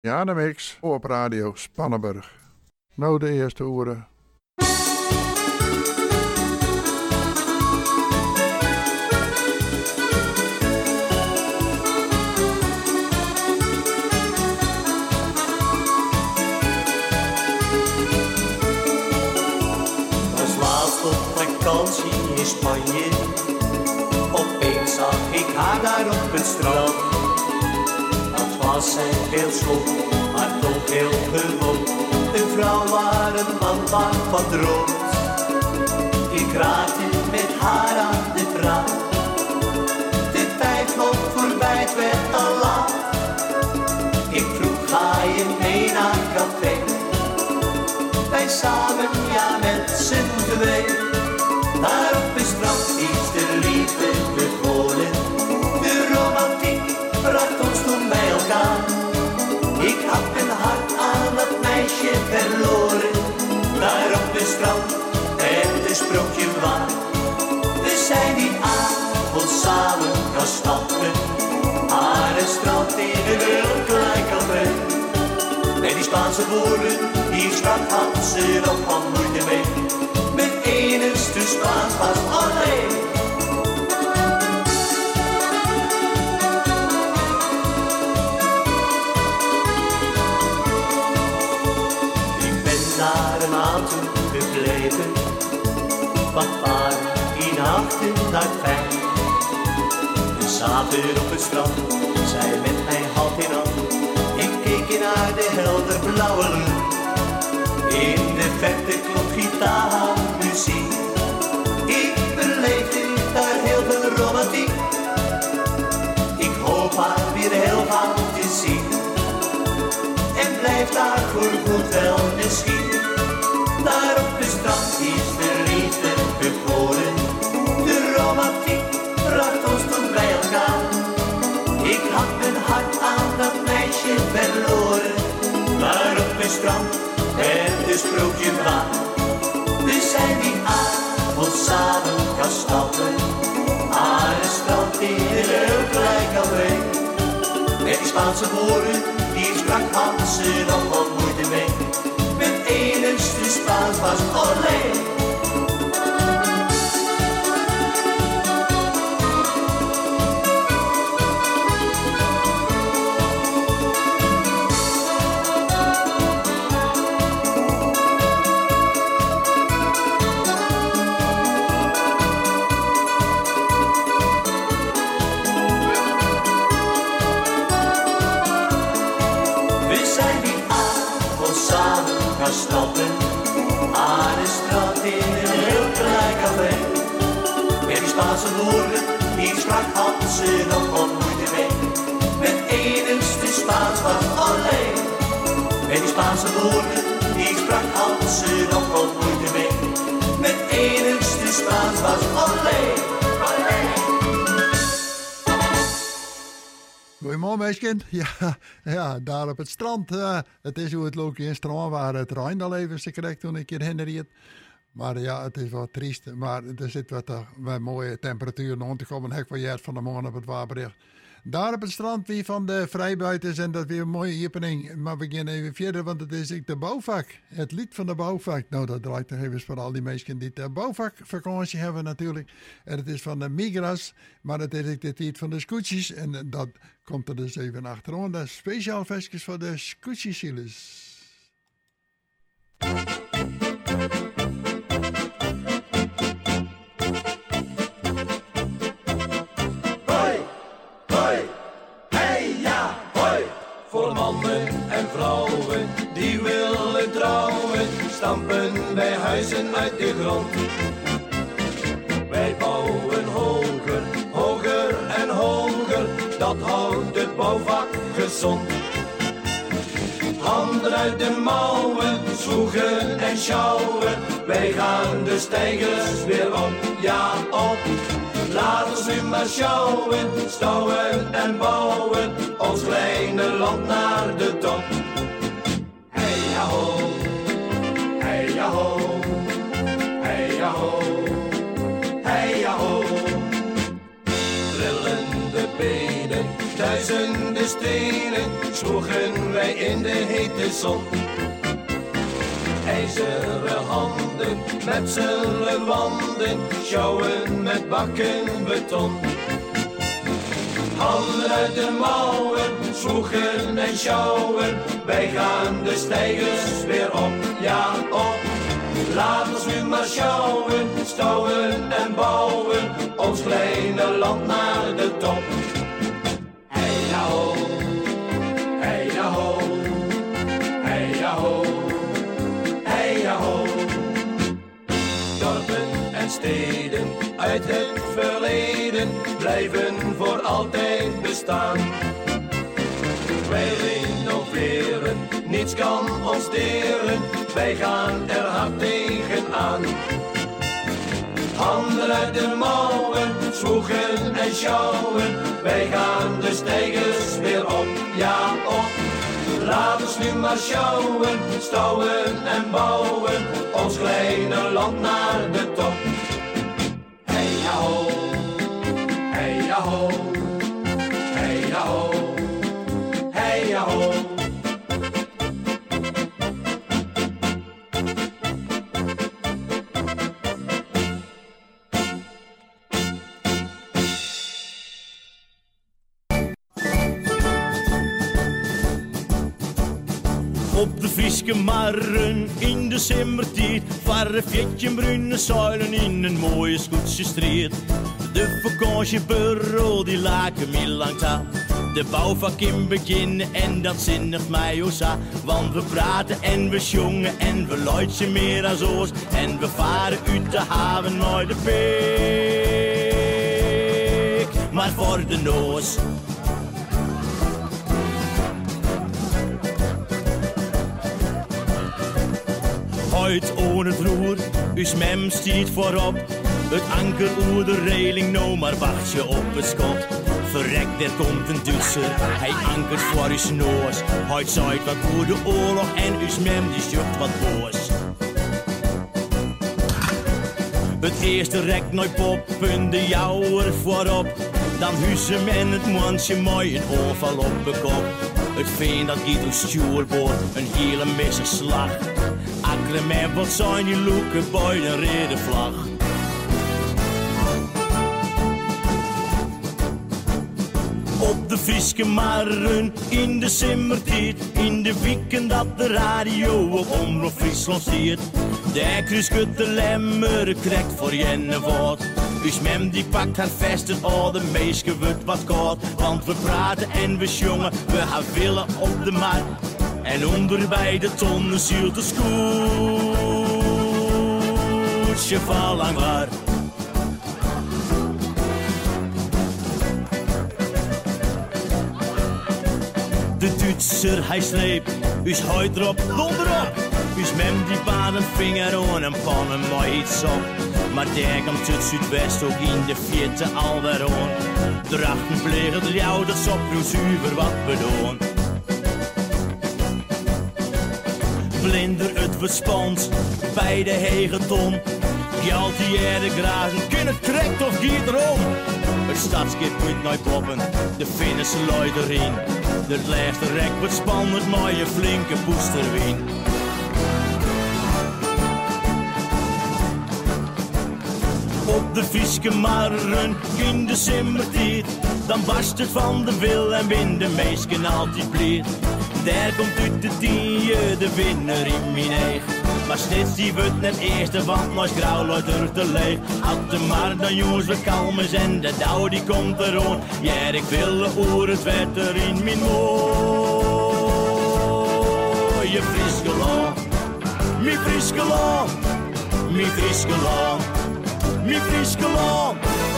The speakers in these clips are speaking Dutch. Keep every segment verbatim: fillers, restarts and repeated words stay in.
Ja, de mix op radio Spannenburg. Nou de eerste oren. Als laatst op vakantie in Spanje, opeens zag ik haar daar op het strand. Was zij heel schoon, maar toch heel gewoon. Een vrouw waar een man van droomt. Ik raakte met haar aan de praat. De tijd loopt voorbij, het werd al laat. Ik vroeg, ga je mee naar het café? Wij samen, ja met z'n twee. Daar op het strand is de liefde begonnen. De romantiek bracht ons toen bij elkaar. Ik had een hart aan dat meisje verloren. Daar op het strand werd een sprookje waar. We zijn die avond samen gaan stappen. Aan het strand in de wereld gelijk al mee. Met die Spaanse woorden, die sprak had ze nog van moeite mee. Mijn enigste Spaans was alleen. Naar een maand gebleven, wat waren die nachten daar fijn. We zaten op het strand, zij met mij hand in hand. Ik keek naar de helderblauwe lucht. In de verte klonk gitaarmuziek. Ik beleefde daar heel veel romantiek. Ik hoop haar weer heel gauw te zien. En blijf daar voor goed wel misschien. Daar op de strand is de liefde begonnen. De romantiek bracht ons toen bij elkaar. Ik had mijn hart aan dat meisje verloren. Daar op het strand werd een sprookje waar. We zijn die avond samen gaan stappen. Aan het strand in de leuk gelijk alweer. Met die Spaanse woorden, die sprak had ze nog wat moeite mee. Mijn enigste Spaans was alleen. Stappen aan de straat in een heel klein café. Met die Spaanse woorden, die sprak had ze nog wat moeite mee. Mijn enigste Spaans was alleen. Met die Spaanse woorden, die sprak had ze nog wat moeite mee. Mijn enigste Spaans was alleen. Alleen. Goedemorgen meisje. Ja, ja, daar op het strand. Uh, het is hoe het loopje in strand waar het Rijn al even ze kreeg toen ik hier heen reed. Maar ja, het is wat triest. Maar er zit wat, uh, wat mooie temperatuur rond te komen. Hek van jaar van de morgen op het waarbericht. Daar op het strand wie van de vrijbuiters en dat weer een mooie opening. Maar we gaan even verder, want het is de bouwvak. Het lied van de bouwvak. Nou, dat draait nog even voor al die mensen die de bouwvakvakantie hebben natuurlijk. En het is van de Migras, maar het is ook de tijd van de scootjes. En dat komt er dus even achterom. Dat is speciaal versjes voor de scootjesielers. En vrouwen die willen trouwen, stampen wij huizen uit de grond. Wij bouwen hoger, hoger en hoger, dat houdt het bouwvak gezond. Handen uit de mouwen, zwoegen en sjouwen, wij gaan de steigers weer op, ja op. Laat ons nu maar sjouwen, stouwen en bouwen, ons kleine land naar de top. Hey ja ho, hey ja ho, hey ja ho, hey ja ho. Trillende benen, duizenden stenen sloegen wij in de hete zon. IJzeren handen, metselen wanden, sjouwen met bakken beton. Handen uit de mouwen, sloegen en sjouwen, wij gaan de steigers weer op, ja op. Laat ons nu maar sjouwen, stouwen en bouwen, ons kleine land naar de top. Hey ja ho, hey ja ho, hey ja ho, hey ja ho. Dorpen en steden uit het verleden blijven voor altijd bestaan. Wij renoveren, niets kan ons deren, wij gaan er hard tegenaan. Handen uit de mouwen, sloegen en sjouwen, wij gaan de steigers weer op, ja op. Laat ons nu maar sjouwen, stouwen en bouwen, ons kleine land naar de top. Hey ja ho, hey ja ho, hey ja ho, hey ja ho. Op de Frieske marren in de zomertijd varen fjetje bruine zuilen in een mooie Scootse street. De vakantiebureau die laken me lang aan. De bouwvak in beginnen en dat zinnigt mij ook zo. Want we praten en we jongen en we luidsen meer als oors. En we varen uit de haven naar de beek. Maar voor de noos. Uit on het roer, uw mem stiet voorop. Het anker oer de reling, nou maar wacht je op het schot. Verrek, er komt een Duitser, hij ankert voor uw noos. Hij zaait wat voor de oorlog en uw mem die zucht wat boos. Het eerste rek nooit poppen, de jouwer voorop. Dan huizen men het mondje mooi een oorval op de kop. Het veen dat giet uw stuurboord, een hele missenslag. Akkelen met wat zijn die loeken bij de rode vlag. Op de Frieske marren in de zomertijd, in de weekend dat de radio op Omroep Friesland ziet. De kruiskut de lemmer krijgt voor Jennevoort. Dus mem die pakt haar vesten, oh de meeske wordt wat koud. Want we praten en we jongen, we gaan willen op de markt. En onder bij de tonnen zielt de scootje van lang waar. De Duitser hij sleept, us huid erop, donderop. Us mem die baan een vinger aan en pannen maar iets op. Maar daar komt het Zuidwest ook in de vierte alweer aan. Drachten plegen de jou, dat op nu zuiver wat we doen. Blinder het verspant bij de hegeton. Gjalt die erde grazen, kun het krekt of giet erom. Het stadskip moet nooit poppen, de Finnische lui erin. De laatste rek wordt spannend, maar je flinke boesterwien. Op de Frieske marren in de zomertijd, dan barst het van de wil en win de meesken altijd blied. Daar komt uit de tien de winnaar in mijn eigen. Maar steeds die wordt net eerste, want nooit grauw loopt er te leeg. Had de maar dan jongens we kalmen en de dauw die komt er aan. Ja, ik wil oer het werd er in mijn mooie Frieske land. Mijn Frieske land, mijn Frieske land, mijn Frieske land.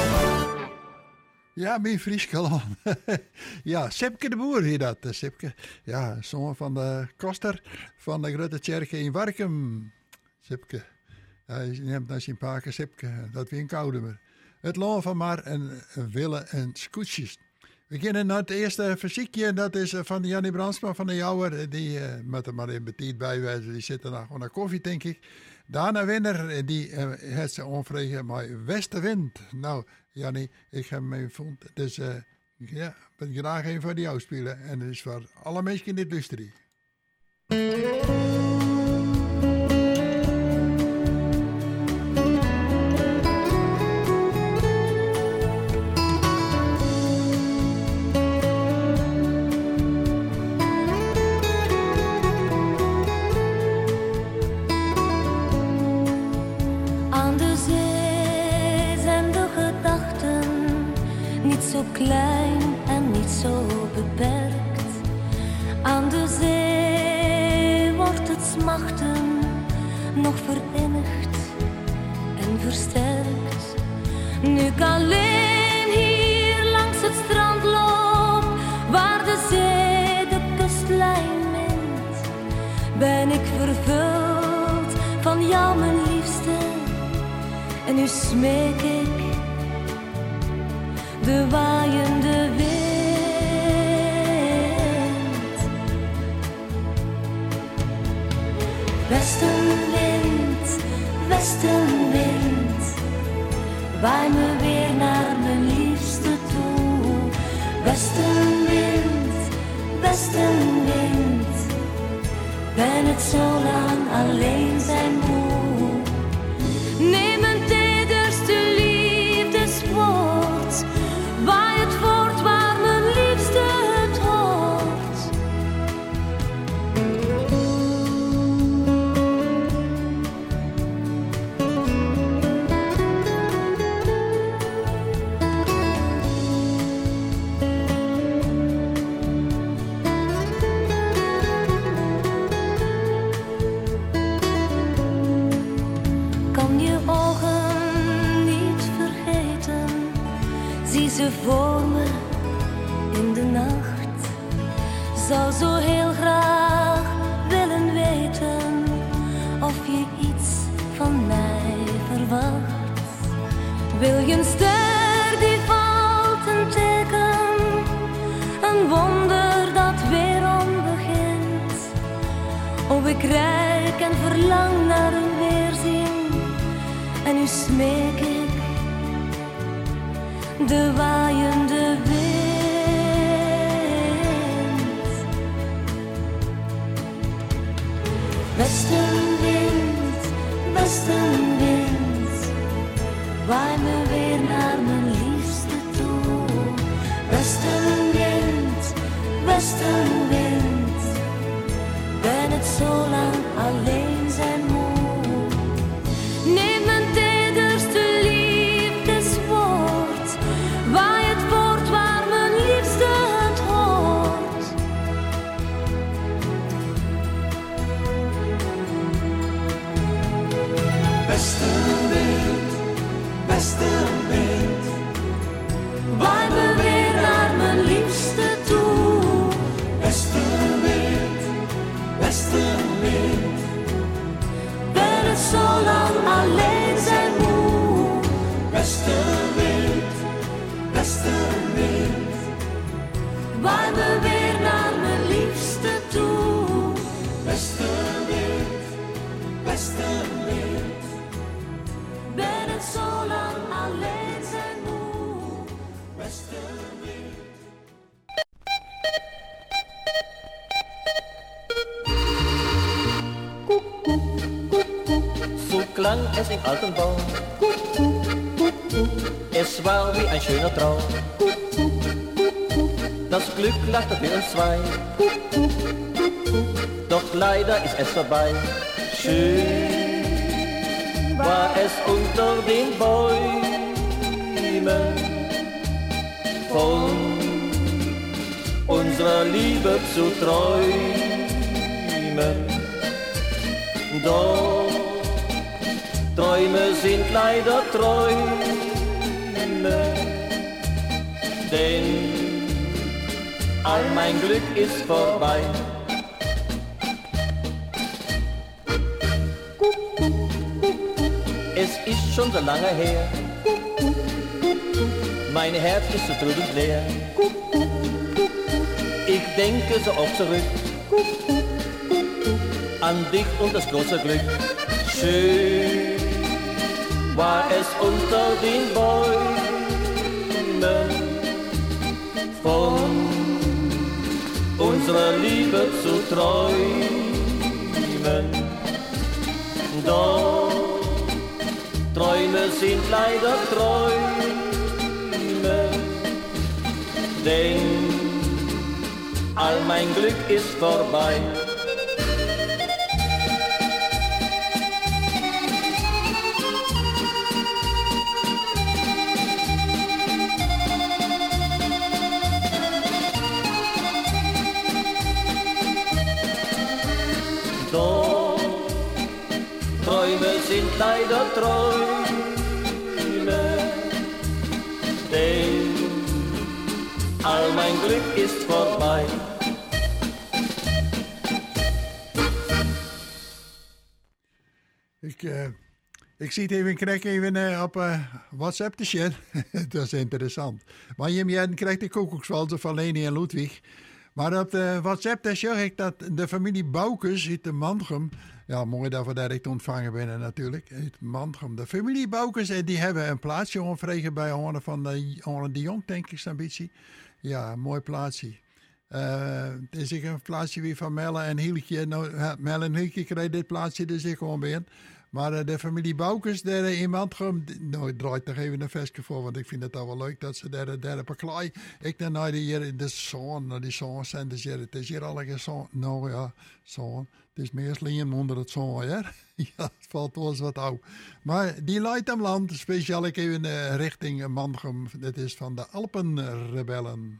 Ja, mijn Frieske land. Ja, Sepke de Boer hier dat. Sepke, ja, zoon van de koster van de grote kerk in Warkum. Sepke. Hij neemt naar zijn paken Sepke, dat weer een koude meer. Het land van maar en willen en scootjes. We beginnen naar het eerste fysiekje, dat is van Jannie Brandsma van de Jouwer. Die uh, moet er maar in betiet bijwijzen, die zitten nog gewoon naar koffie, denk ik. Daarna winnaar, die uh, heeft ze onvregen, maar westenwind. Nou, Jannie, ik heb hem gevonden. Dus uh, Ja, ik wil graag even voor jou spelen. En dat is voor alle mensen in dit luisteren. Zo klein en niet zo beperkt. Aan de zee wordt het smachten nog verinnigd en versterkt. Nu ik alleen hier langs het strand loop, waar de zee de kustlijn mint, ben ik vervuld van jou, mijn liefste. En nu smeek ik de waaiende wind. Westenwind, westenwind, waai me weer naar mijn liefste toe. Westenwind, westenwind, ben het zo lang alleen zijn moe. Neem mijn tederste liefdeswoord, waai het voort waar mijn liefste het hoort. Kan je ogen niet vergeten, zie ze voor me in de nacht. Zou zo heel graag willen weten of je iets van mij verwacht. Wil je een ster die valt, een teken, een wonder dat weerom begint. Oh, ik reik en verlang naar een weerzien, en nu smeek ik de waaiende wind. Westenwind, westenwind, waai me weer naar mijn liefste toe. Westenwind, westenwind, ben het zo lang alleen zijn moe. Neem mijn tederste liefdeswoord, waai het voort waar mijn liefste het hoort. Westenwind, westenwind, Waai me weer naar mijn liefste toe. westenwind, westenwind, Ben het zo lang alleen zijn moe. westenwind, westenwind, Waai me weer naar mijn liefste toe. westenwind, westenwind. Ben het zo lang alleen zijn moe. So klang es im alten Bau. Es war wie ein schöner Traum. Das Glück lachte für uns zwei. Doch leider ist es vorbei. Schön war es unter den Bäumen von unserer Liebe zu träumen. Doch Träume sind leider Träume, denn all mein Glück ist vorbei. Es ist schon so lange her, mein Herz ist so trübend leer. Ich denke so oft zurück an dich und das große Glück. Schön war es unter den Bäumen von unserer Liebe zu träumen. Doch Träume sind leider Träume, denn all mein Glück ist vorbei. Doch Träume sind leider Träume, denn all mein Glück ist vorbei. Ik, uh, ik zie het even, ik krijg even uh, op uh, WhatsApp te shit. Dat is interessant. Maar je hebt krijgt de koekoekswalzen van Leni en Ludwig. Maar op de WhatsApp daar zeg ik dat de familie Boukes uit de Mantrum. Ja, mooi dat we direct ontvangen binnen natuurlijk. Uit Mantrum. De familie Boukes die hebben een plaatsje onvregen bij Horne van de, Horne de Jong, denk ik zo'n beetje. Ja, een mooi plaatsje. Uh, het is een plaatsje wie van Melle en Hieltje. Nou, Melle en Hieltje krijgen dit plaatsje dus ik gewoon ben. Maar uh, de familie Boukes daar in Mantrum, nou, ik draai toch even een versje voor, want ik vind het al wel leuk dat ze daar, daar op een klei. Ik dan naar die, de zon, naar die zon zijn, dus hier, het is hier al een zon, nou ja, zon. Het is meer slim onder het zon, ja. Ja, het valt wel eens wat oud. Maar die leidt am land, speciaal ik even uh, richting Mantrum. Dat is van de Alpenrebellen.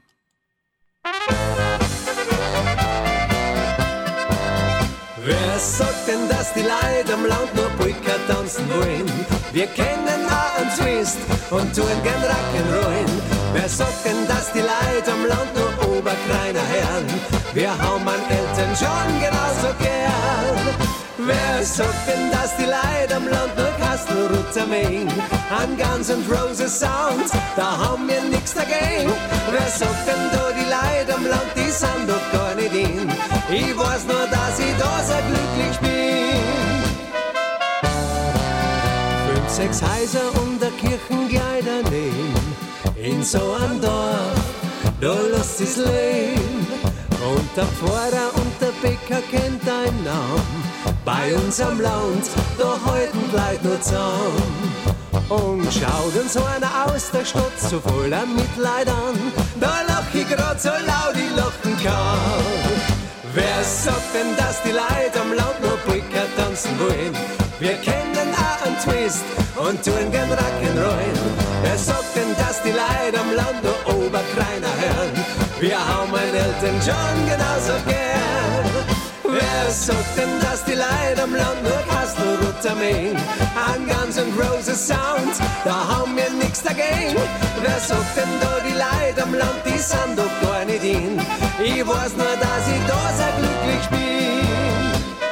Wer sagt denn, dass die Leute am Land nur Polka tanzen wollen? Wir kennen auch einen Twist und tun gern Rock'n'Roll. Wer sagt denn, dass die Leute am Land nur Oberkreiner hören? Wir haben einen Elton John genauso gern. Wer sagt denn, dass die Leute am Land nur Kastelruther mögen? An Guns N' Roses Sound, da haben wir nix dagegen. Wer sagt denn da, die Leute am Land, die sind doch gar nicht in? Ich weiß nur, dass ich da so glücklich bin. Fünf, sechs Häuser und der Kirchenkleid daneben, in so einem Dorf, da lässt sich's leben. Und der Pfarrer und der Bäcker kennt deinen Namen. Bei uns am Land, da halten die Leute nur zusammen. Und schaut uns einer aus der Stadt so voller Mitleid an. Da lach ich grad so laut ich lachen kann. Wer sagt denn, dass die Leute am Land nur Polka tanzen wollen? Wir kennen auch einen Twist und tun gern Rock'n'Roll. Wer sagt denn, dass die Leute am Land nur Oberkreiner hören? Wir haben einen Elton John genauso gern. Wer sagt denn, dass die Leute am Land nur Kastelruther mögen? An Guns N' Roses Sound, da haben wir nix dagegen. Wer sagt denn da, die Leute am Land, die sind doch gar nicht in? Ich weiß nur, dass ich da so glücklich bin.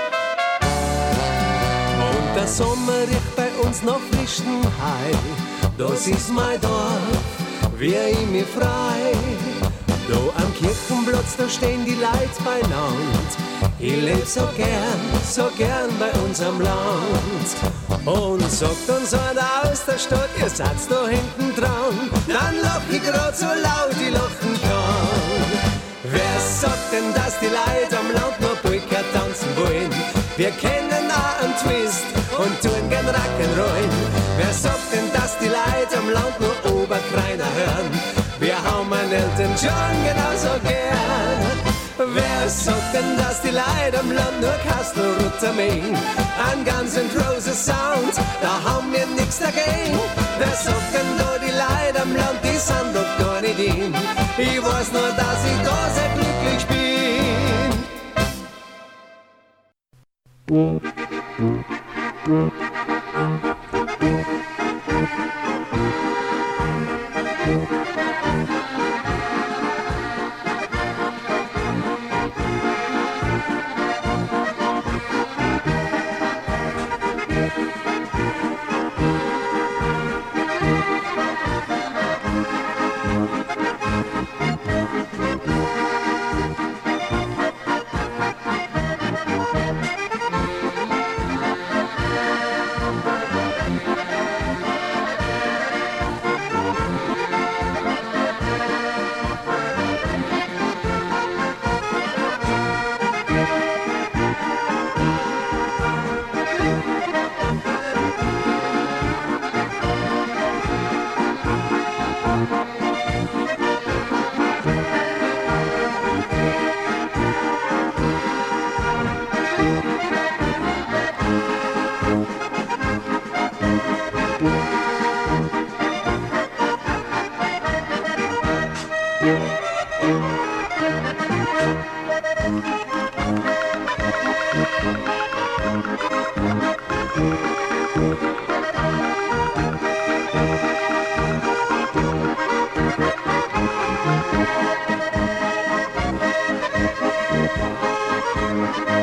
Und der Sommer riecht bei uns nach frischem Hai. Das ist mein Dorf, wie ich mich frei. Da am Kirchenplatz, da stehen die Leute beieinander. Ich leb so gern, so gern bei unserem Land. Und sagt uns einer aus der Stadt, ihr seid da hinten dran, dann lach ich grad so laut ich lachen kann. Wer sagt denn, dass die Leute am Land nur Polka tanzen wollen? Wir kennen auch einen Twist und tun gern Rock'n'Roll. Wer sagt denn, dass die Leute am Land nur Oberkreiner hören? Wir haben einen Elton John genauso gern. Wer sagt denn, dass die Leute am Land nur Kastelruther mögen? An Guns N' Roses Sound, da haben wir nix dagegen. Wer sagt denn da, die Leute am Land, die sind doch gar nicht in? Ich weiß nur, dass ich da sehr glücklich bin.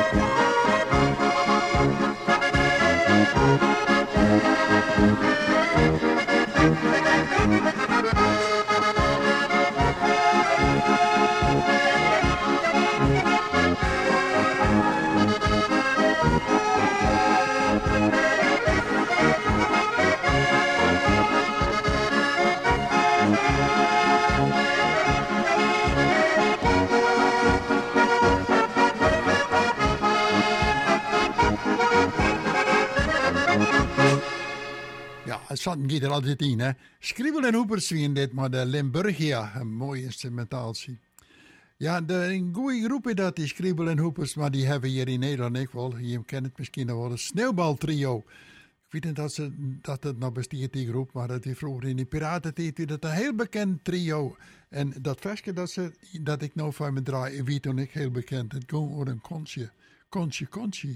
Het zat niet er altijd in, hè. Skribbel en Hoeperswien dit, maar de Limburgia, een mooi instrumentatie. Ja, de, een goede groep is dat, die Skribbel en Hoepers, maar die hebben hier in Nederland ook wel. Je kent het misschien nog wel, een sneeuwbaltrio. Ik weet niet dat, ze, dat het nog bestaat, die groep, maar dat is vroeger in die piratentijd weer dat een heel bekend trio. En dat versje dat, ze, dat ik nou van me draai, weet toen ik heel bekend. Het ging over een kontje. Kontje, kontje.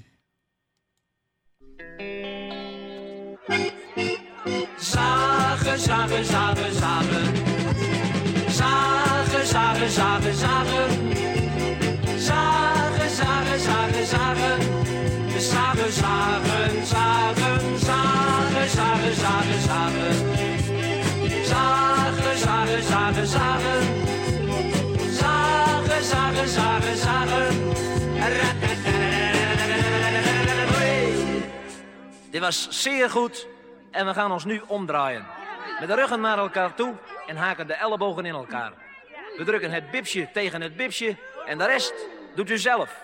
Zagen, zagen, zagen, zagen. Zagen, zagen, zagen, zagen. Zagen, zagen, zagen, zagen. Zagen, zagen, zagen, zagen, zagen, zagen, zagen. Zagen, zagen, zagen, zagen. Zagen, zagen, zagen, zagen. Dit was zeer goed. En we gaan ons nu omdraaien. Met de ruggen naar elkaar toe en haken de ellebogen in elkaar. We drukken het bipsje tegen het bipsje en de rest doet u zelf.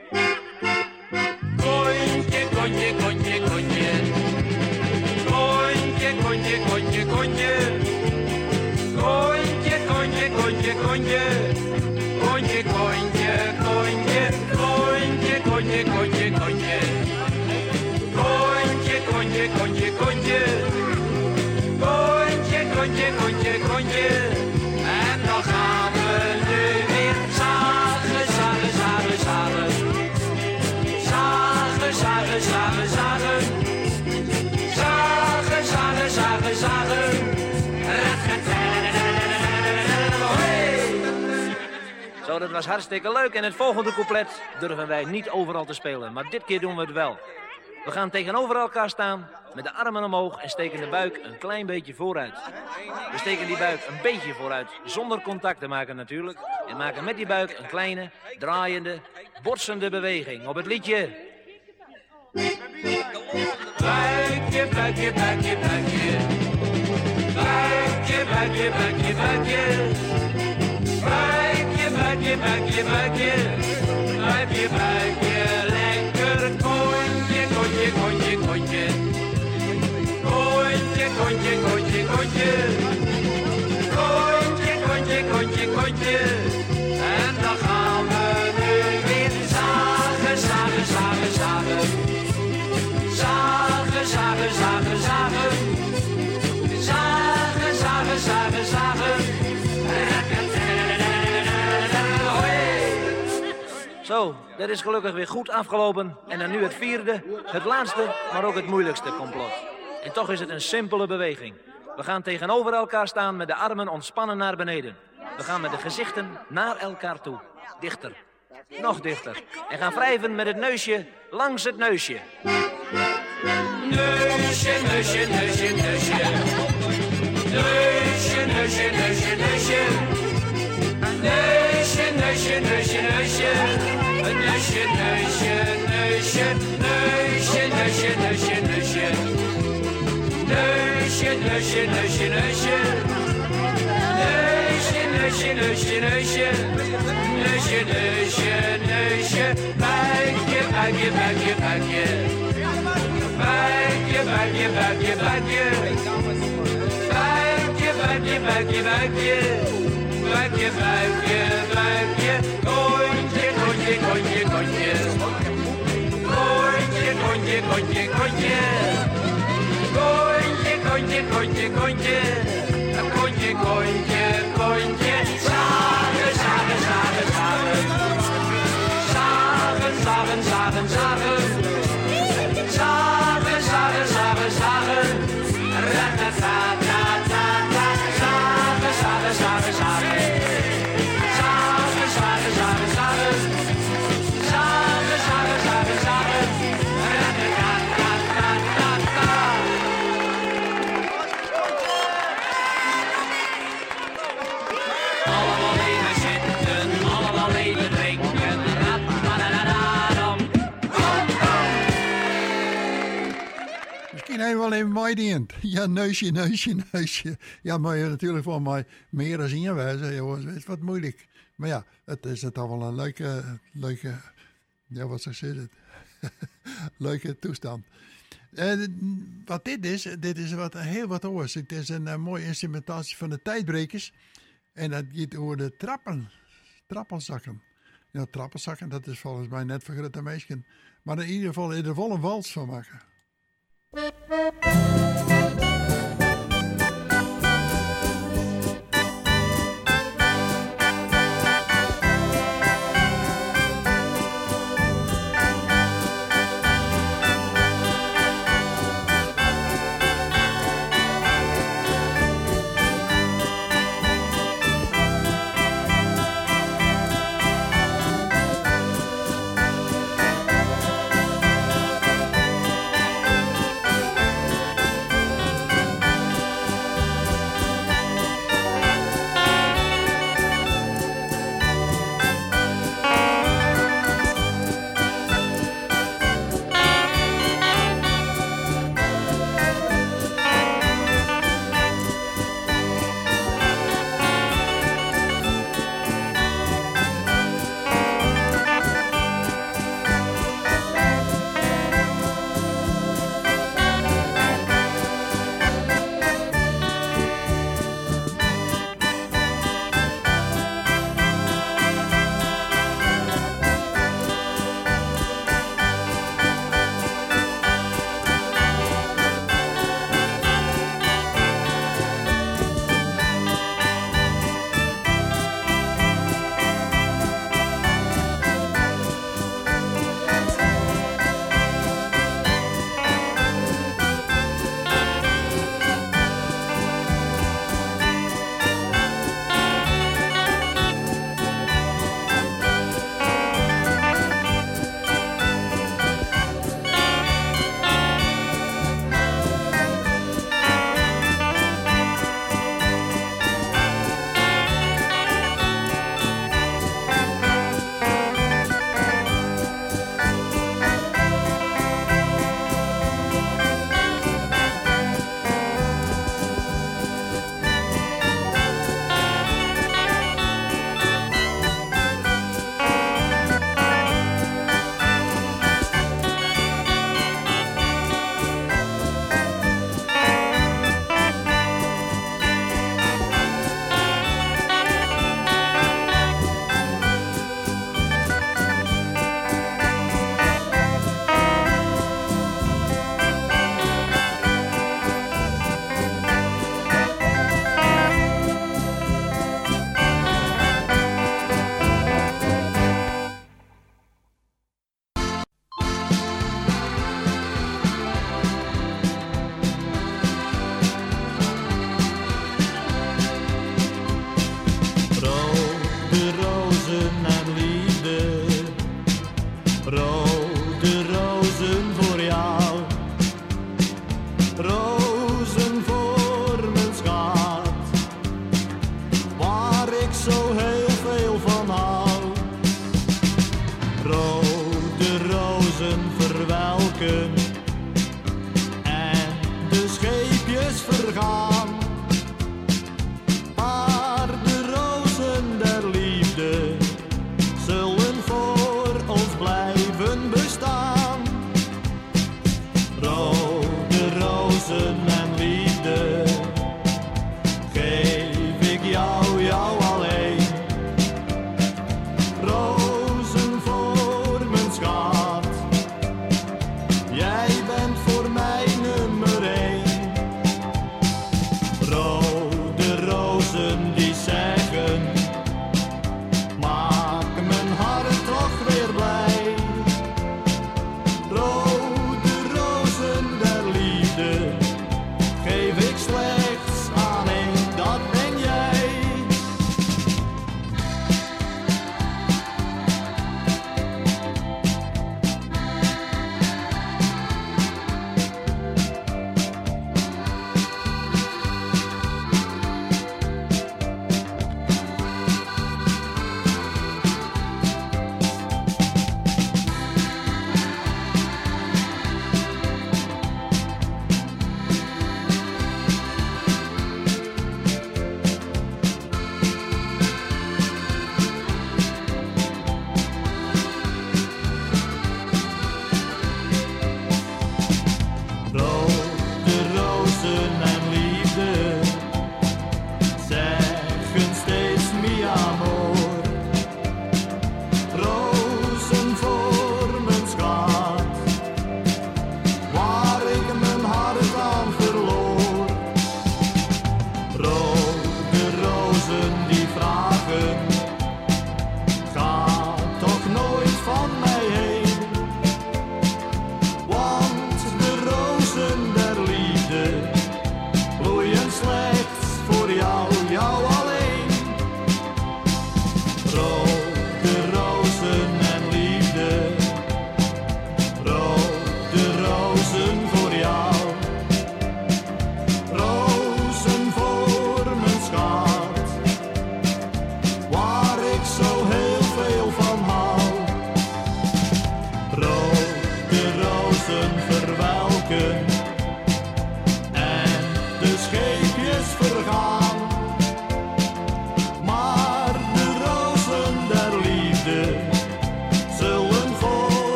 Kontje, kontje, kontje, kontje. Kontje, kontje, kontje, kontje. Kontje, kontje, kontje, kontje. Kontje, kontje, kontje. Kontje, kontje, kontje, kontje. Kontje, kontje, kontje, kontje. Kontje, kontje, kontje, kontje. En dan gaan we nu weer zagen, zagen, zagen, zagen. Zagen, zagen, zagen, zagen. Zagen, zagen, zagen, zagen. Zo, dat was hartstikke leuk. En het volgende couplet durven wij niet overal te spelen. Maar dit keer doen we het wel. We gaan tegenover elkaar staan, met de armen omhoog en steken de buik een klein beetje vooruit. We steken die buik een beetje vooruit, zonder contact te maken natuurlijk. En maken met die buik een kleine, draaiende, botsende beweging op het liedje. Buikje, buikje, buikje, buikje. Buikje, buikje, buikje, buikje. Buikje, buikje, buikje, buikje. Buikje, buikje, lekker kontje, kontje, kontje, kontje. Kontje, kontje, kontje, kontje. Kontje, kontje, kontje, kontje. En dan gaan we nu weer zagen, zagen, zagen, zagen. Zagen, zagen, zagen, zagen. Zagen, zagen, zagen, zagen. Zo, dat is gelukkig weer goed afgelopen. En dan nu het vierde, het laatste, maar ook het moeilijkste complot. En toch is het een simpele beweging. We gaan tegenover elkaar staan met de armen ontspannen naar beneden. We gaan met de gezichten naar elkaar toe. Dichter. Nog dichter. En gaan wrijven met het neusje langs het neusje. Neusje, neusje, neusje, neusje. Neusje, neusje, neusje, neusje. Neusje, neusje, neusje, neusje. Neusje, neusje, neusje. Neusje, neusje, neusje, neusje. Neusje, neusje, neusje, neusje. Neusje, neusje, neusje, neusje. Neusje, neusje, neusje. Buikje, buikje, buikje, buikje. Buikje, buikje, buikje, buikje. Buikje, buikje, buikje, buikje. Buikje, buikje, buikje. Kontje, kontje, kontje, kontje. Kontje, kontje, kontje, kontje. Kontje, kontje, kontje, kontje. Kontje, kontje, kontje. Zagen, zagen, zagen, zagen. Zagen, zagen, zagen, zagen. Zagen, zagen, zagen, zagen. Ra-ta-ta-ta-ta-ta. Zagen, zagen, zagen, zagen. Zagen, zagen, zagen, zagen. Zagen, zagen, nee, nee, wel even mooi dient. Ja, neusje, neusje, neusje. Ja, maar je natuurlijk voor mij meer dan één wijze. Jongens, het is wat moeilijk. Maar ja, het is het al wel een leuke, leuke, ja, wat zou ik zeggen, leuke toestand. Uh, wat dit is, dit is wat, heel wat anders. Het is een uh, mooie instrumentatie van de Tijdbrekers. En dat gaat over de trappen, trappenzakken. Ja, trappenzakken, dat is volgens mij net voor grote meisjes. Maar in ieder geval, er wel een wals van maken.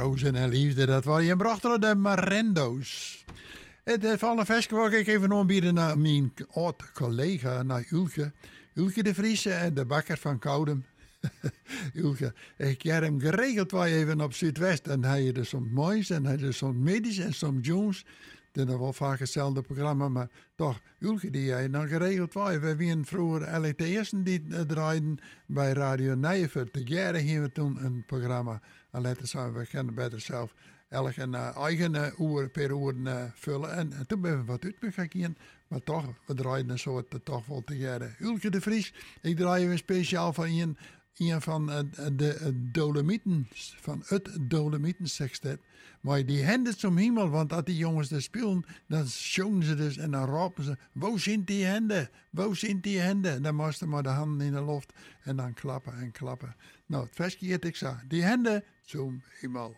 Rozen en Liefde, dat was je bracht door de Marendo's. Het is van een festje waar ik even aanbieden naar mijn oud collega, naar Ulke. Ulke de Vriese en de bakker van Koudem. Ulke, ik heb hem geregeld waar je even op Zuidwest. En hij is soms moois en hij is soms medisch en soms jongs. Dat is wel vaak hetzelfde programma, maar toch, Ulke die jij dan geregeld waar. We hebben vroeger L E T S'en die uh, draaiden bij Radio Nijver. Te jaren hebben we toen een programma. En later zijn we kennen beter zelf elke uh, eigen uh, uur per uur uh, vullen. En, en toen ben we wat uit me gaan. Maar toch, we draaien een soort uh, toch wel te jaren. Ulke de Vries, ik draai weer speciaal van een, een van uh, de uh, Dolomieten, van het Dolomieten Sextet. Maar die henden zum hemel, want als die jongens dat spelen, dan zongen ze dus en dan roepen ze, waar zijn die henden? Waar zijn die henden? En dan moesten maar de handen in de lucht en dan klappen en klappen. Nou, het versje heet ik zo, die henden zum hemel.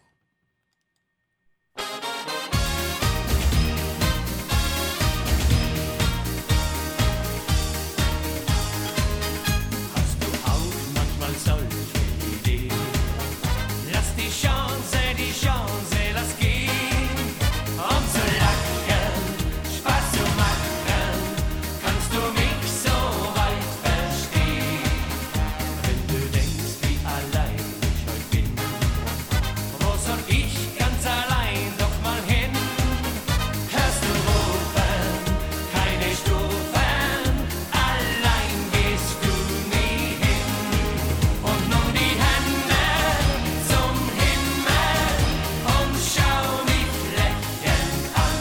Hast du auch manchmal solche Ideen? Lass die Chance, die Chance, lass gehen. Um zu lachen, Spaß zu machen, kannst du mich so weit verstehen. Wenn du denkst, wie allein ich heute bin, wo soll ich ganz allein doch mal hin? Hörst du rufen, keine Stufen, allein gehst du nie hin. Und nun die Hände zum Himmel und schau mich lächelnd an.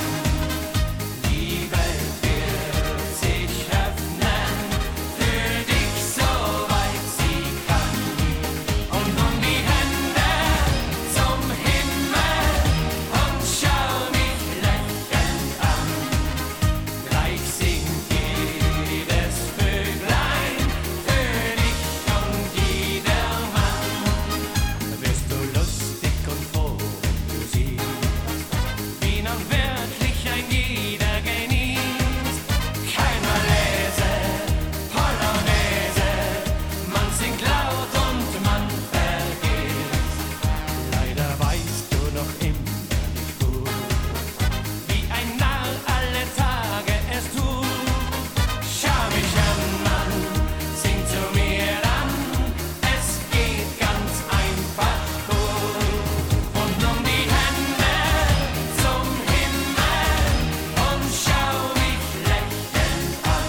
Die Welt wird sich öffnen für dich, soweit sie kann. Und nun die Hände zum Himmel und schau mich lächelnd an. Gleich singt jedes Vöglein für dich und jedermann. Wirst du lustig und froh, wenn du siehst, wie nun wirklich ein jeder genießt. Keiner Läse, Polonaise, man singt laut und man vergisst. Leider weißt du noch immer nicht gut, wie ein Narr alle Tage es tut. Schau mich an, Mann, sing zu mir an, es geht ganz einfach gut. Und nun die Hände zum Himmel und schau mich lächelnd an.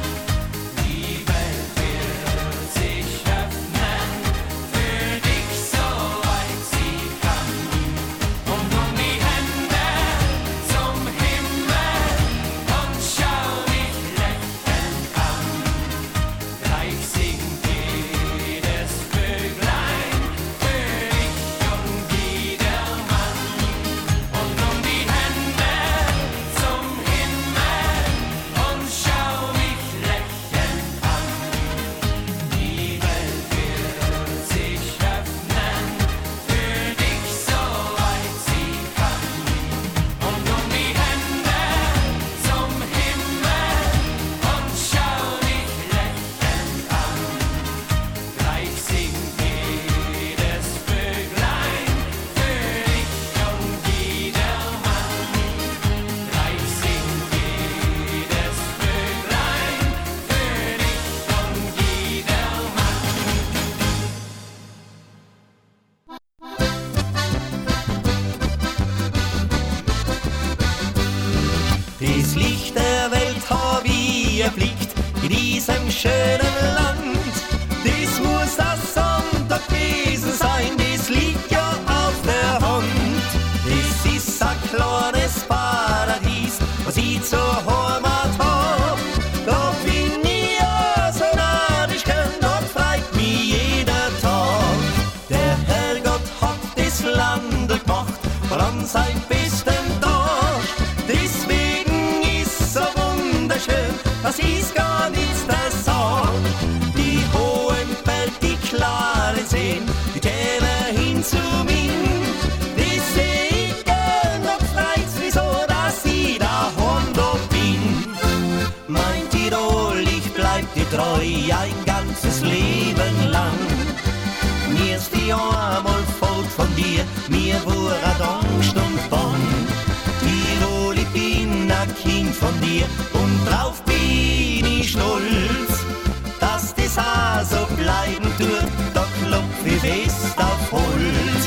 Die Welt wird sich öffnen für dich, soweit sie kann. Und nun die Hände zum Himmel und schau mich lächelnd an. Gleich singt jedes Vöglein für dich und jedermann. Und nun die Hände zum Himmel und schau mich lächelnd an. Die Welt wird sich öffnen für dich, soweit sie kann. Und nun die Hände zum Himmel und schau mich lächelnd an. Gleich singt jedes Vöglein für dich und jedermann. Gleich singt jedes Vöglein für dich und jedermann. Das Licht der Welt hab ich erblickt in diesem schönen Land. Das muss das Sonntag gewesen sein, das liegt ja auf der Hand. Das ist ein kleines Paradies, was ich zur Heimat hab. Da bin ich ja so nadisch gern, dort freut mich jeder Tag. Der Herrgott hat das Land gemacht, voll an sein besten Tag. Deswegen ist so wunderschön, das ist gar nichts das sagen. Die hohen Berge, die klaren Seen, die Täler hin zu mir. Die seh ich gern, doch freut's mich so, dass ich daheim da bin. Mein Tirol, ich bleib dir treu ein ganzes Leben lang. Mir ist die einmal fort von dir, mir wurde Mir hat Angst und Bang. Tirol, ich bin ein Kind von dir und drauf bin ich stolz, dass das auch so bleiben tut, da klopf ich fest auf Holz.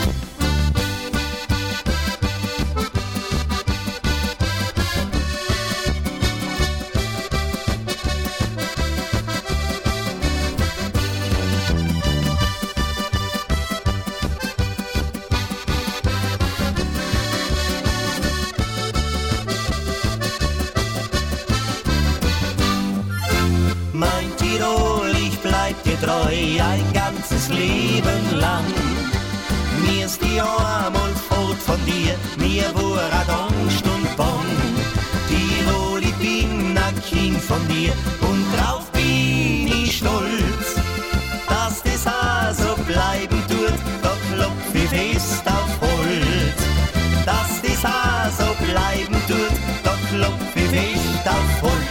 Treu ein ganzes Leben lang. Mir ist die einmal fort von dir, mir wurde Angst und Bang. Tirol, ich bin ein Kind von dir und drauf bin ich stolz, dass das auch so bleiben tut, da klopf ich fest auf Holz. Dass das auch so bleiben tut, da klopf ich fest auf Holz.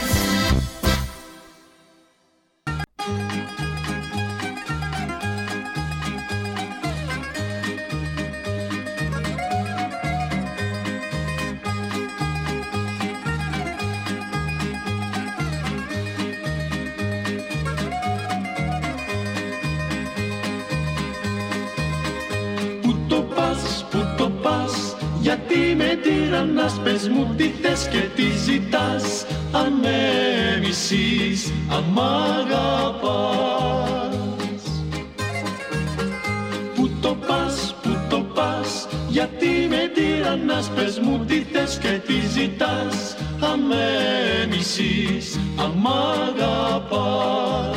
Γιατί με τυραννάς, πες μου τι θες και τι ζητάς. Αν με μισείς, αν μ' αγαπάς. Πού το πας, πού το πας, γιατί με τυραννάς, πες μου τι θες και τι ζητάς. Αν με μισείς, αν μ' αγαπάς.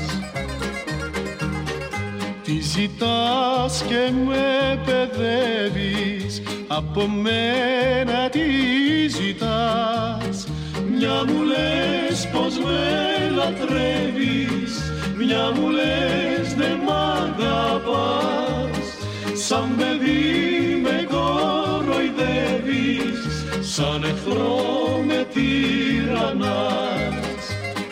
Τι ζητάς και με παιδεύεις, από μένα τι ζητάς. Μια μου λες πως με λατρεύεις, μια μου λες δεν μ' αγαπάς. Σαν παιδί με κοροϊδεύεις, σαν εχθρό με τυραννάς.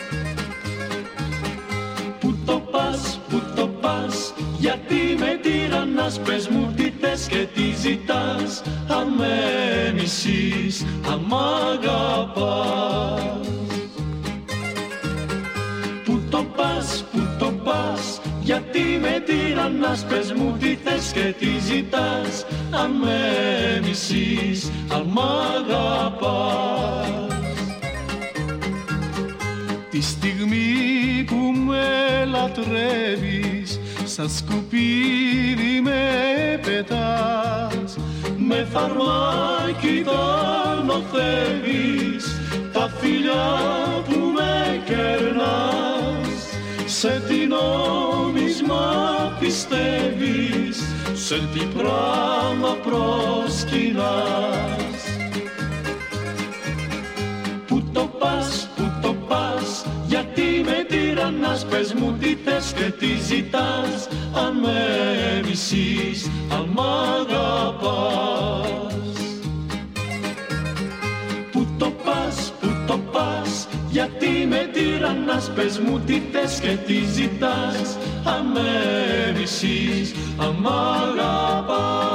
Πού το πας, πού το πας, γιατί με τυραννάς, πες μου τι θες και τι ζητάς. Αν με μισείς, αν μ' αγαπάς. Πού το πας, πού το πας, γιατί με τυραννάς, πες μου τι θες και τι ζητάς. Αν με μισείς, αν μ' αγαπάς. Τη στιγμή που με λατρεύεις, σαν σκουπίδι με πετάς. Με φαρμάκι τα νοθεύεις, τα φιλιά που με κερνάς. Σε τι νόμισμα πιστεύεις, σε τι πράγμα προσκυνάς. Πού το πας, πού το πας, γιατί με τυραννάς, πες μου τι θες και τι ζητάς. Αν με μισείς, αν μ' αγαπάς. Πού το πας, πού το πας, γιατί με τυραννάς, πες μου τι θες και τι ζητάς. Αν με μισείς, αν μ' αγαπάς.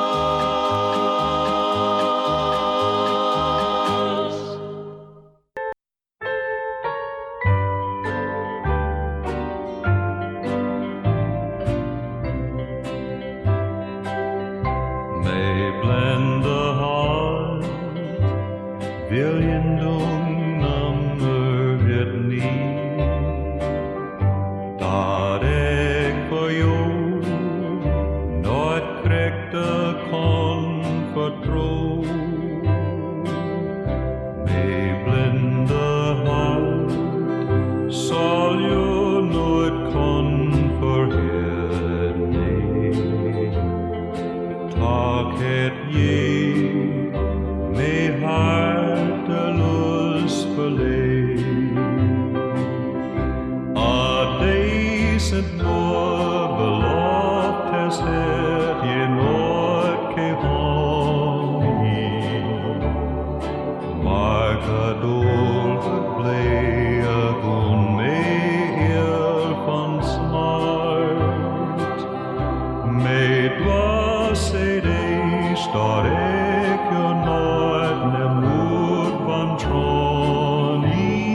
Started ik je nooit meer moet wantronie.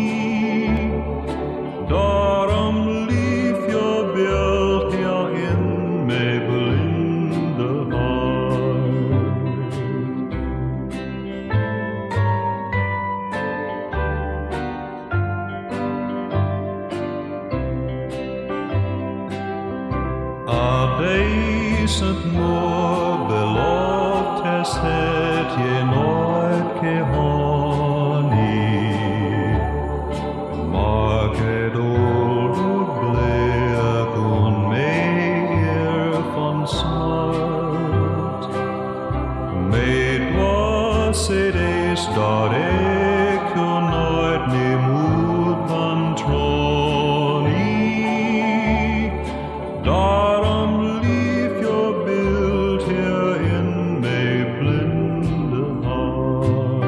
Daarom lief je beeld ja in mij blinde hart. A het moor beloofd is het je nooit gehad niet. Maar geduld bleek onmeer van smart. Met was het is dat ik je nooit meer moet wantronie. Daarom lief je beeld hier in mij blinde hart.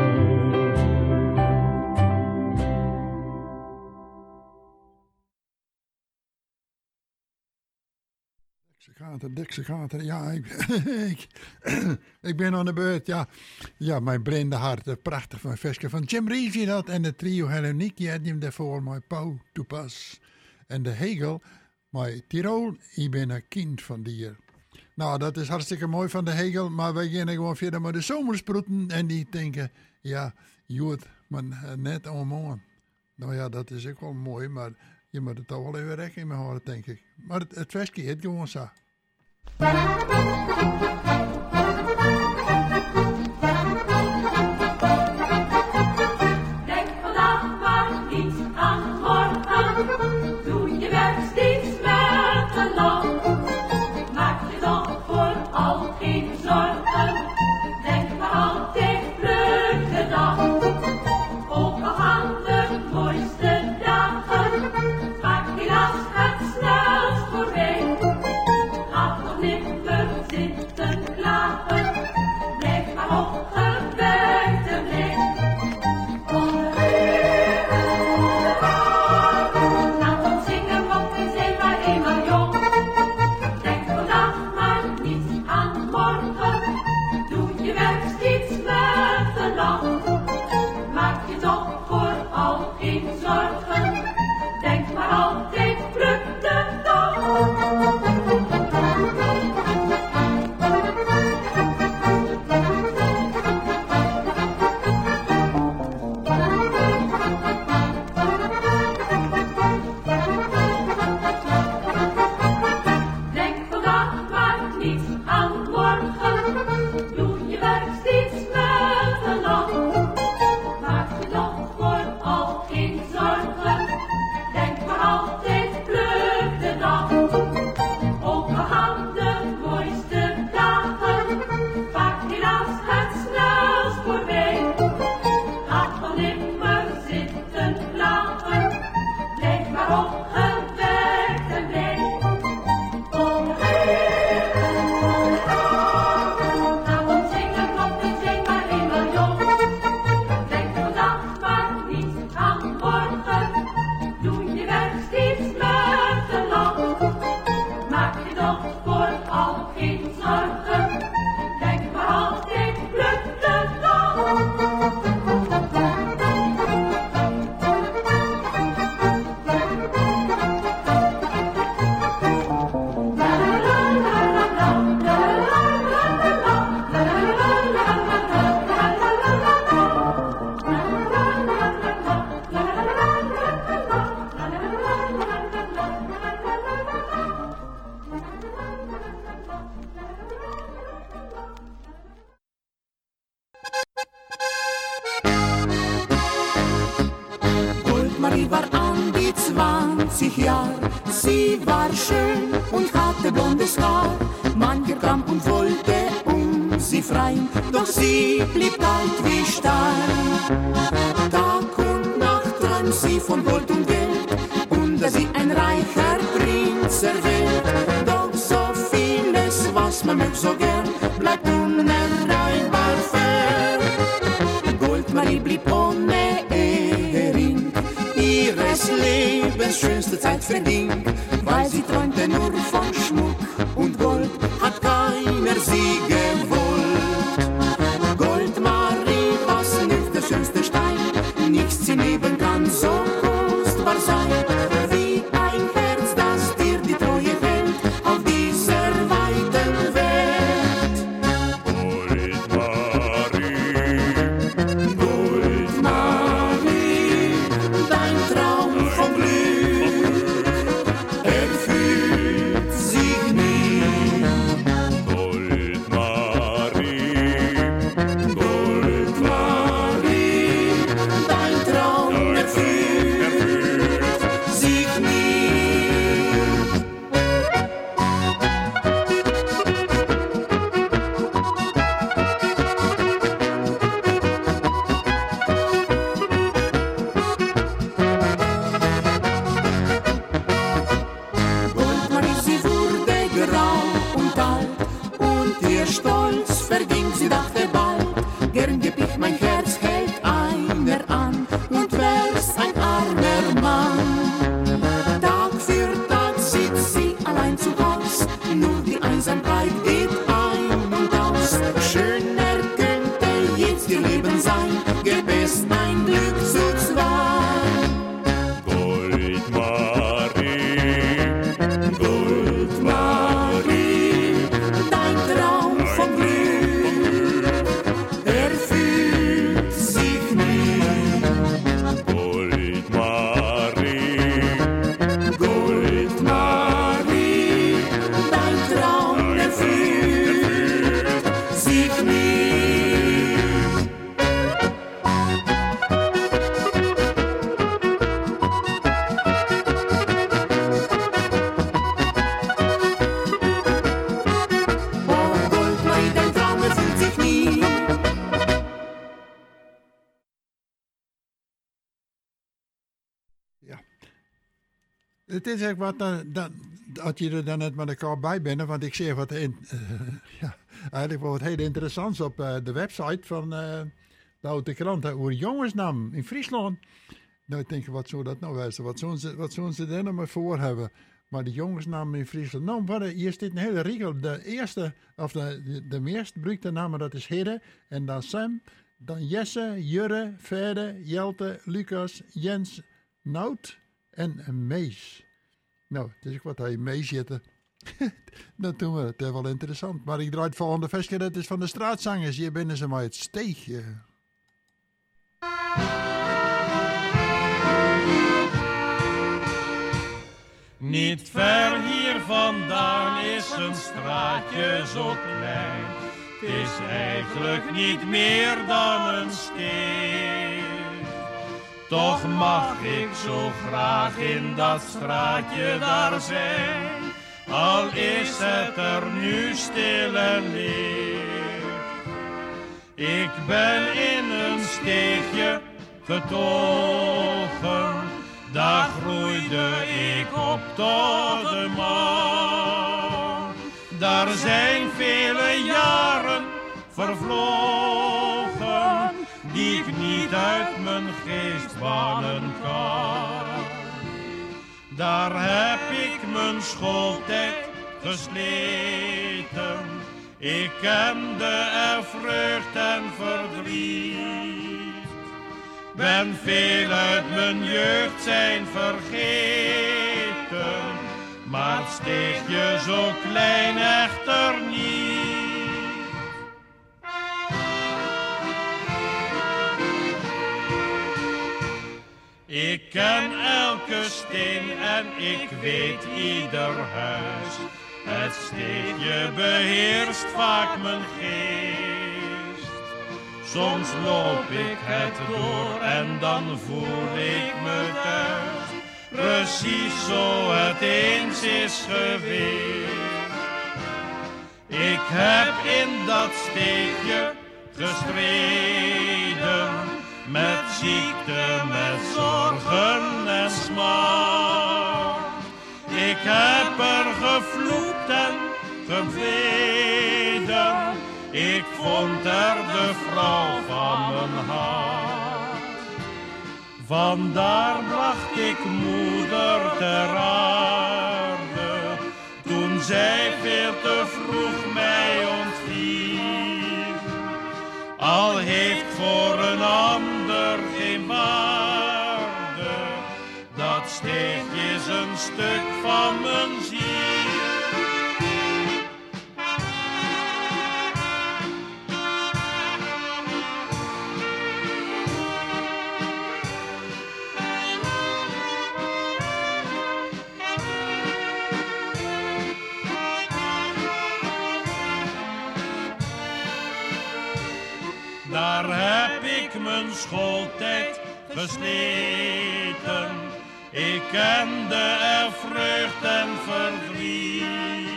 Dikse gaten, dikse gaten, ja, ik, ik, ik ben aan de beurt, ja. Ja, mijn blinde hart, een prachtig van versje van Jim Reeves dat en de trio Heloniki had hem daarvoor mijn Pauw toepas. En de Hegel, mijn Tirol, ik ben een kind van dier. Nou, dat is hartstikke mooi van de Hegel, maar wij gaan gewoon verder met de zomersproeten en die denken, ja, joet, maar net omhoog. Nou ja, dat is ook wel mooi, maar je moet het toch wel even recht in me houden, denk ik. Maar het, het versje heet gewoon zo. Denk vandaag maar niet aan morgen. Doe je werk steeds met een lach. Maak je dan vooral geen zorgen. Denk maar altijd leuk de dag. Ook al gaan de mooiste dagen. Maak helaas het snelst voorbij. Laat nog nimmer zitten klagen. Blijf maar opgewerkt en blij. Laat ons zingen, want we zijn maar eenmaal jong. Denk vandaag maar niet aan morgen. Doe je werk steeds met een lach. Maak je toch vooral geen zorgen. Denk maar altijd pluk de dag. Denk vandaag maar niet aan morgen. Doe je werk steeds met een lach. Maak je toch vooral geen zorgen. Denk maar altijd pluk de dag. Ook al gaan de mooiste dagen. Vaak helaas het snelst voorbij. Laat dan nimmer zitten klagen. Blijf maar opgewerkt en blij. Laat ons zingen, want we zijn maar eenmaal jong. Denk vandaag maar niet aan morgen. Doe je werk steeds met een lach. Maak je toch vooral geen zorgen. Denk maar altijd pluk de dag. Goldmarie war an die zwanzig Jahr. Sie war schön und hatte blondes Haar. Mancher kam und wollte um sie freien, doch sie blieb kalt wie Stein. Tag und Nacht trank sie von Gold und Geld, und dass sie ein reicher Prinz erwählt. Doch so vieles, was man mögt so gern, bleibt unerreichbar fern. Goldmarie blieb ohne Ehering, ihres Lebens schönste Zeit verging, weil sie träumte nur von Schmuck und Gold, hat keiner sie gewollt. willst ihr Leben sein, gib es mein Glück zu zweit. Goldmarie, Goldmarie, dein Traum vom Glück erfüllt sich nie. Goldmarie, Goldmarie, dein Traum erfüllt sich nie. Oh Goldmarie, dein Traum erfüllt sich nie. Ja. Het is echt wat, dan, dan, dat je er dan net met elkaar bij bent. Want ik zie wat, in, uh, ja, eigenlijk wel wat heel interessants op uh, de website van uh, de Oude Krant. Over jongensnaam in Friesland. Nou, ik denk, wat zou dat nou wezen? Wat zullen ze, wat zullen ze daar nou maar voor hebben? Maar de jongensnaam in Friesland. Nou, wat, hier staat een hele regel. De eerste, of de, de, de meest gebruikte namen, dat is Hidde. En dan Sam, dan Jesse, Jurre, Verde, Jelte, Lucas, Jens, Nout en Mees. Nou, het is ook wat hij mee zitten. Dat doen we. Het is wel interessant. Maar ik draai het volgende versje. Dat is van de straatzangers. Hier binnen ze maar het steegje. Niet ver hier vandaan is een straatje zo klein. Het is eigenlijk niet meer dan een steeg. Toch mag ik zo graag in dat straatje daar zijn. Al is het er nu stil en leeg. Ik ben in een steegje getogen. Daar groeide ik op tot de man. Daar zijn vele jaren vervlogen, die ik niet uit mijn geest bannen kan. Daar heb ik mijn schooltijd gesleten. Ik kende er vreugd en verdriet. Ben veel uit mijn jeugd zijn vergeten, maar het steegje zo klein echter niet. Ik ken elke steen en ik weet ieder huis. Het steegje beheerst vaak mijn geest. Soms loop ik het door en dan voel ik me thuis. Precies zo het eens is geweest. Ik heb in dat steegje gestreden. Met ziekte, met zorgen en smart. Ik heb er gevloekt en gebeden. Ik vond er de vrouw van mijn hart. Vandaar bracht ik moeder ter aarde. Toen zij veel te vroeg mij ontviel. Al heeft voor een ander geen waarde. Dat steegje is een stuk van mijn ziel. Daar heb ik mijn schooltijd gesleten. Ik kende er vreugd en verdriet.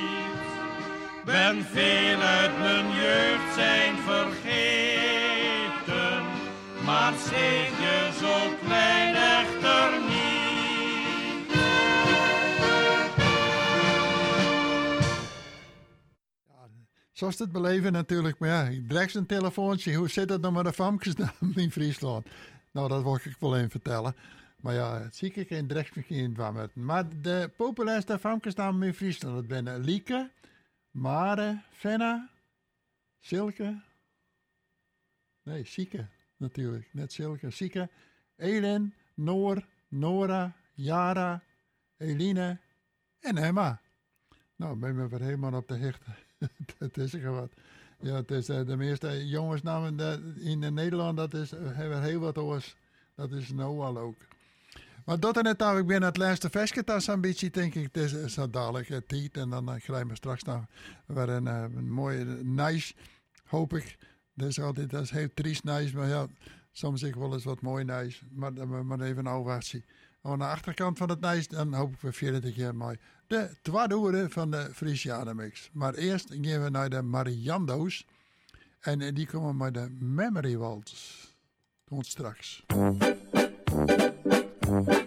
Ben veel uit mijn jeugd zijn vergeten. Maar steegje zo klein echter niet. Zoals het beleven natuurlijk, maar ja, ik direct een telefoontje. Hoe zit het nou met de famkesnaam in Friesland? Nou, dat wil ik wel even vertellen. Maar ja, het zie ik geen direct geen van. Maar de populairste famkesnaam in Friesland, dat zijn Lieke, Mare, Fenna, Silke, Nee, Sieke natuurlijk. Net zulke. Sieke, Elin, Noor, Nora, Jara, Eline en Emma. Nou, ben ik weer helemaal op de hecht. Dat is er wat. Ja, het is uh, de meeste jongensnamen de, in Nederland, dat is, uh, hebben heel wat oors. Dat is nou al ook. Maar dat en het nou, ik ben het laatste vestketasambitie, denk ik. Het is zo dadelijk uh, tijd en dan uh, krijgen we straks nog weer een, uh, een mooie nice, hoop ik. Dat is altijd, dat is heel triest nice, maar ja, soms ik wel eens wat mooi nice. Maar dan uh, maar even afwachten. Aan de achterkant van het nice, dan hoop ik weer veertig keer mooi. De twadoeren van de Frisiana Mix. Maar eerst gaan we naar de Mariando's. En uh, die komen met de Memory Waltz. Tot straks.